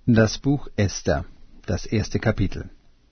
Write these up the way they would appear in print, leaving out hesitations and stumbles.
Das Buch Esther, das 1. Kapitel.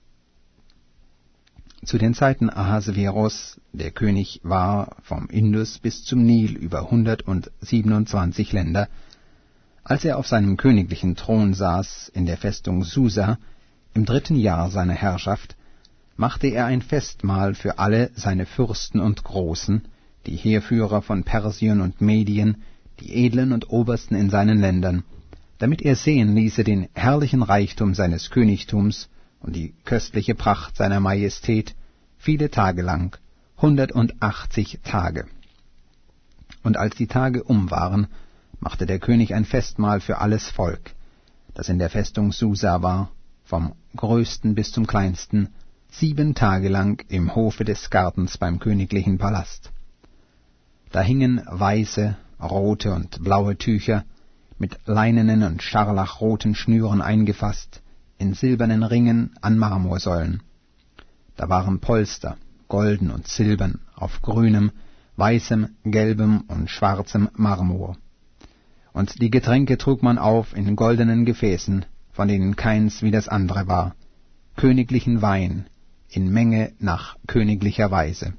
Zu den Zeiten Ahasveros, der König war vom Indus bis zum Nil über 127 Länder, als er auf seinem königlichen Thron saß in der Festung Susa, im 3. Jahr seiner Herrschaft, machte er ein Festmahl für alle seine Fürsten und Großen, die Heerführer von Persien und Medien, die Edlen und Obersten in seinen Ländern, damit er sehen ließe den herrlichen Reichtum seines Königtums und die köstliche Pracht seiner Majestät viele Tage lang, 180 Tage. Und als die Tage waren, machte der König ein Festmahl für alles Volk, das in der Festung Susa war, vom größten bis zum kleinsten, 7 Tage lang im Hofe des Gartens beim königlichen Palast. Da hingen weiße, rote und blaue Tücher, mit leinenen und scharlachroten Schnüren eingefasst, in silbernen Ringen an Marmorsäulen. Da waren Polster, golden und silbern, auf grünem, weißem, gelbem und schwarzem Marmor. Und die Getränke trug man auf in goldenen Gefäßen, von denen keins wie das andere war, königlichen Wein, in Menge nach königlicher Weise.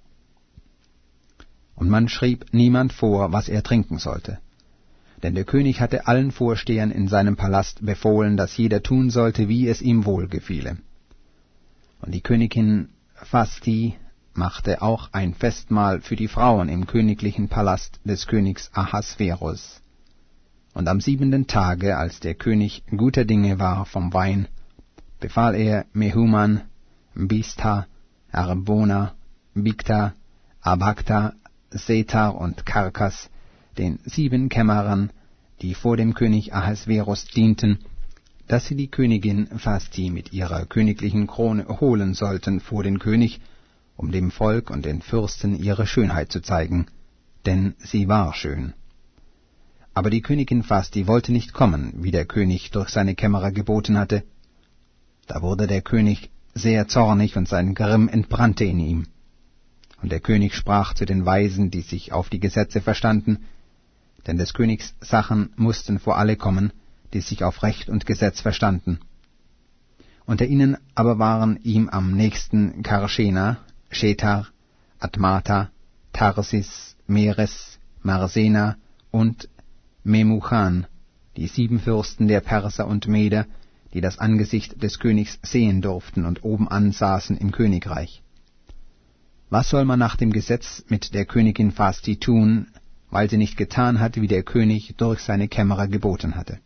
Und man schrieb niemand vor, was er trinken sollte. Denn der König hatte allen Vorstehern in seinem Palast befohlen, dass jeder tun sollte, wie es ihm wohlgefiele. Und die Königin Vashti machte auch ein Festmahl für die Frauen im königlichen Palast des Königs Ahasveros. Und am 7. Tage, als der König guter Dinge war vom Wein, befahl er Mehuman, Biztha, Harbona, Bigtha, Abagtha, Setar und Karkas, den 7 Kämmerern, die vor dem König Ahasveros dienten, dass sie die Königin Vashti mit ihrer königlichen Krone holen sollten vor den König, um dem Volk und den Fürsten ihre Schönheit zu zeigen, denn sie war schön. Aber die Königin Vashti wollte nicht kommen, wie der König durch seine Kämmerer geboten hatte. Da wurde der König sehr zornig und sein Grimm entbrannte in ihm. Und der König sprach zu den Weisen, die sich auf die Gesetze verstanden, denn des Königs Sachen mussten vor alle kommen, die sich auf Recht und Gesetz verstanden. Unter ihnen aber waren ihm am nächsten Karschena, Shetar, Admata, Tarsis, Meres, Marsena und Memuchan, die 7 Fürsten der Perser und Meder, die das Angesicht des Königs sehen durften und obenan saßen im Königreich. Was soll man nach dem Gesetz mit der Königin Vashti tun, weil sie nicht getan hat, wie der König durch seine Kämmerer geboten hatte?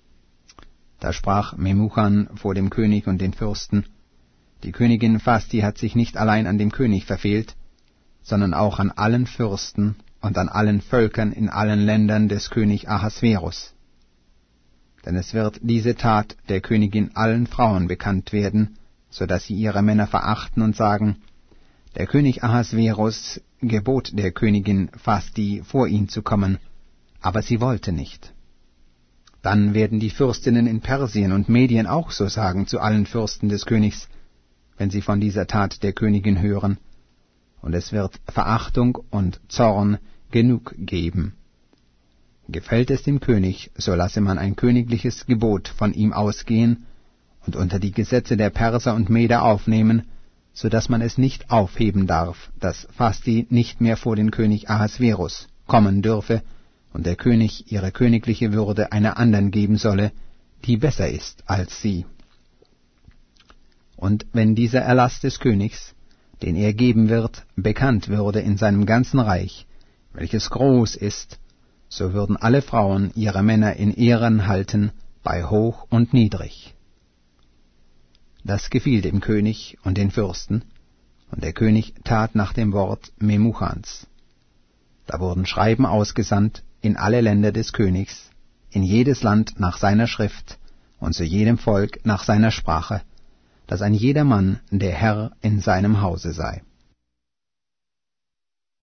Da sprach Memuchan vor dem König und den Fürsten: Die Königin Vashti hat sich nicht allein an dem König verfehlt, sondern auch an allen Fürsten und an allen Völkern in allen Ländern des König Ahasveros. Denn es wird diese Tat der Königin allen Frauen bekannt werden, so dass sie ihre Männer verachten und sagen: Der König Ahasveros gebot der Königin Vashti, vor ihn zu kommen, aber sie wollte nicht. Dann werden die Fürstinnen in Persien und Medien auch so sagen zu allen Fürsten des Königs, wenn sie von dieser Tat der Königin hören, und es wird Verachtung und Zorn genug geben. Gefällt es dem König, so lasse man ein königliches Gebot von ihm ausgehen und unter die Gesetze der Perser und Meder aufnehmen, so dass man es nicht aufheben darf, dass Vashti nicht mehr vor den König Ahasveros kommen dürfe und der König ihre königliche Würde einer anderen geben solle, die besser ist als sie. Und wenn dieser Erlass des Königs, den er geben wird, bekannt würde in seinem ganzen Reich, welches groß ist, so würden alle Frauen ihre Männer in Ehren halten, bei hoch und niedrig. Das gefiel dem König und den Fürsten, und der König tat nach dem Wort Memuchans. Da wurden Schreiben ausgesandt in alle Länder des Königs, in jedes Land nach seiner Schrift und zu jedem Volk nach seiner Sprache, dass ein jeder Mann der Herr in seinem Hause sei.